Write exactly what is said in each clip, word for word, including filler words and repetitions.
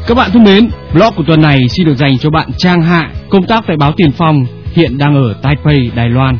Các bạn thân mến, vlog của tuần này xin được dành cho bạn Trang Hạ, công tác tại báo Tiền Phong, hiện đang ở Taipei, Đài Loan.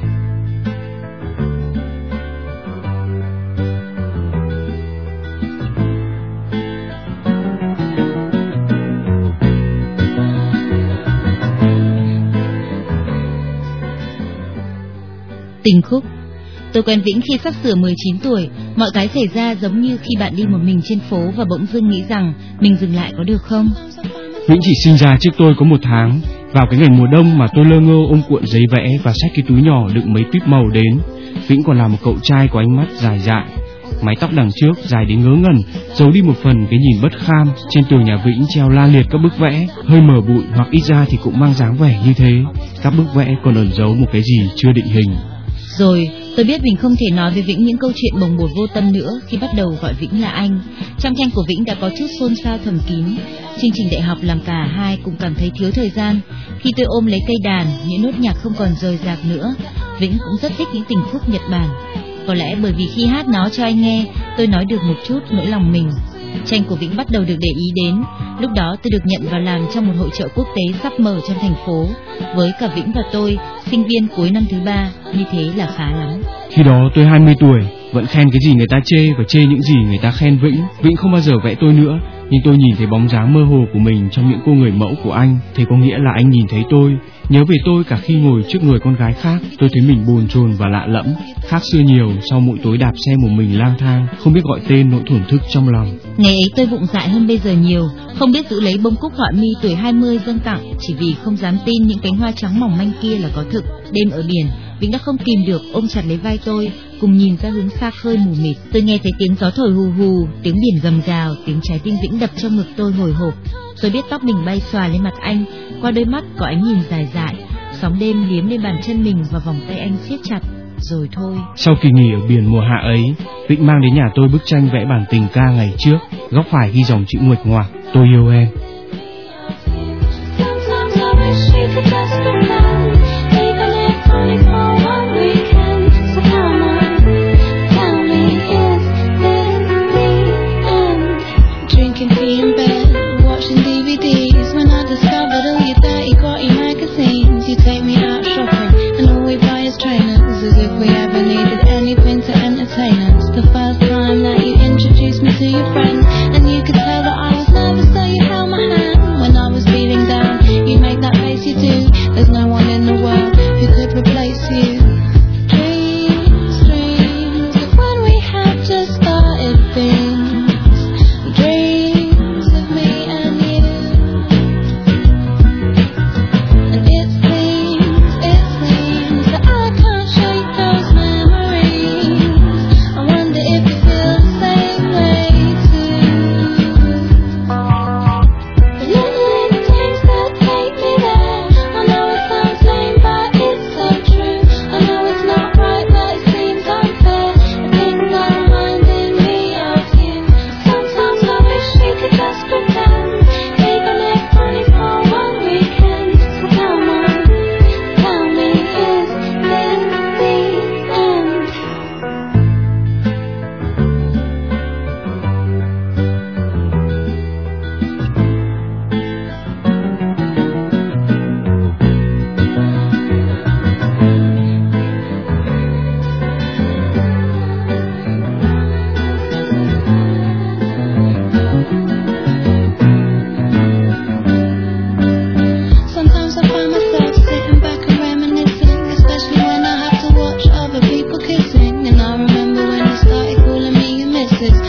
Tình khúc. Tôi quen Vĩnh khi sắp sửa mười chín tuổi, mọi cái xảy ra giống như khi bạn đi một mình trên phố và bỗng dưng nghĩ rằng mình dừng lại có được không? Vĩnh chỉ sinh ra trước tôi có một tháng. Vào cái ngày mùa đông mà tôi lơ ngơ ôm cuộn giấy vẽ và xách cái túi nhỏ đựng mấy tuyếp màu đến. Vĩnh còn là một cậu trai có ánh mắt dài dại, mái tóc đằng trước dài đến ngớ ngẩn, giấu đi một phần cái nhìn bất kham. Trên tường nhà Vĩnh treo la liệt các bức vẽ, hơi mờ bụi hoặc ít ra thì cũng mang dáng vẻ như thế. Các bức vẽ còn ẩn giấu một cái gì chưa định hình. Rồi, tôi biết mình không thể nói với Vĩnh những câu chuyện bồng bột vô tâm nữa khi bắt đầu gọi Vĩnh là anh. Trong tranh của Vĩnh đã có chút xôn xao thầm kín. Chương trình đại học làm cả hai cùng cảm thấy thiếu thời gian. Khi tôi ôm lấy cây đàn, những nốt nhạc không còn rời rạc nữa. Vĩnh cũng rất thích những tình khúc Nhật Bản. Có lẽ bởi vì khi hát nó cho anh nghe, tôi nói được một chút nỗi lòng mình. Tranh của Vĩnh bắt đầu được để ý đến. Lúc đó tôi được nhận vào làm trong một hội chợ quốc tế sắp mở trong thành phố. Với cả Vĩnh và tôi, sinh viên cuối năm thứ ba, như thế là khá lắm. Khi đó tôi hai mươi tuổi, vẫn khen cái gì người ta chê và chê những gì người ta khen Vĩnh. Vĩnh không bao giờ vẽ tôi nữa, nhưng tôi nhìn thấy bóng dáng mơ hồ của mình trong những cô người mẫu của anh. Thế có nghĩa là anh nhìn thấy tôi, nhớ về tôi cả khi ngồi trước người con gái khác. Tôi thấy mình bồn chồn và lạ lẫm, khác xưa nhiều sau mỗi tối đạp xe một mình lang thang, không biết gọi tên nỗi thổn thức trong lòng. Ngày ấy tôi bụng dại hơn bây giờ nhiều, không biết giữ lấy bông cúc họa mi tuổi hai mươi dâng tặng, chỉ vì không dám tin những cánh hoa trắng mỏng manh kia là có thực. Đêm ở biển, Vĩnh đã không kìm được ôm chặt lấy vai tôi, cùng nhìn ra hướng xa khơi mù mịt. Tôi nghe thấy tiếng gió thổi hù hù, tiếng biển gầm gào, tiếng trái tim Vĩnh đập trong ngực tôi hồi hộp. Tôi biết tóc mình bay xòa lên mặt anh, qua đôi mắt có ánh nhìn dài dại, sóng đêm liếm lên bàn chân mình và vòng tay anh siết chặt. Rồi thôi. Sau kỳ nghỉ ở biển mùa hạ ấy, Vĩnh mang đến nhà tôi bức tranh vẽ bản tình ca ngày trước. Góc phải ghi dòng chữ nguệch ngoạc: tôi yêu em.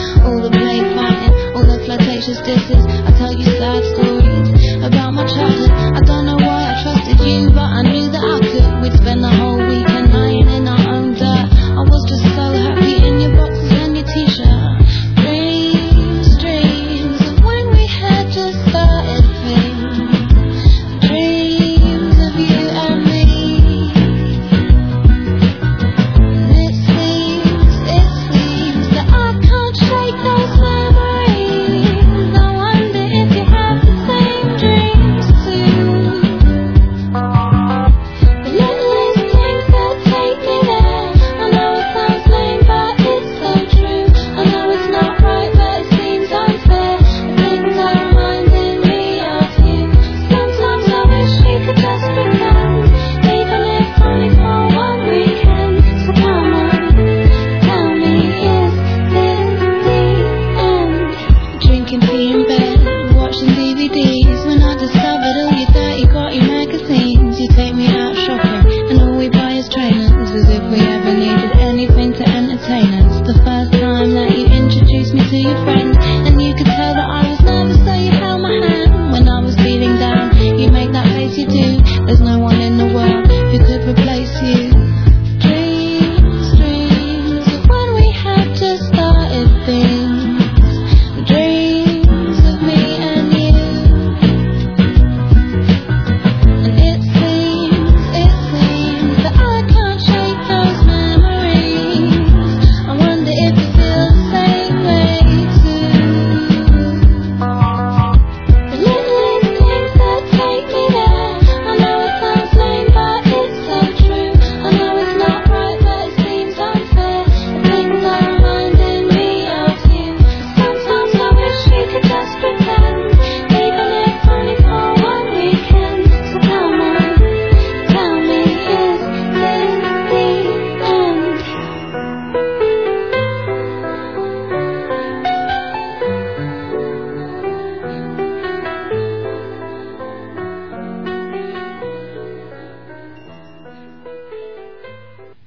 Disses. I tell you sad stories about my childhood.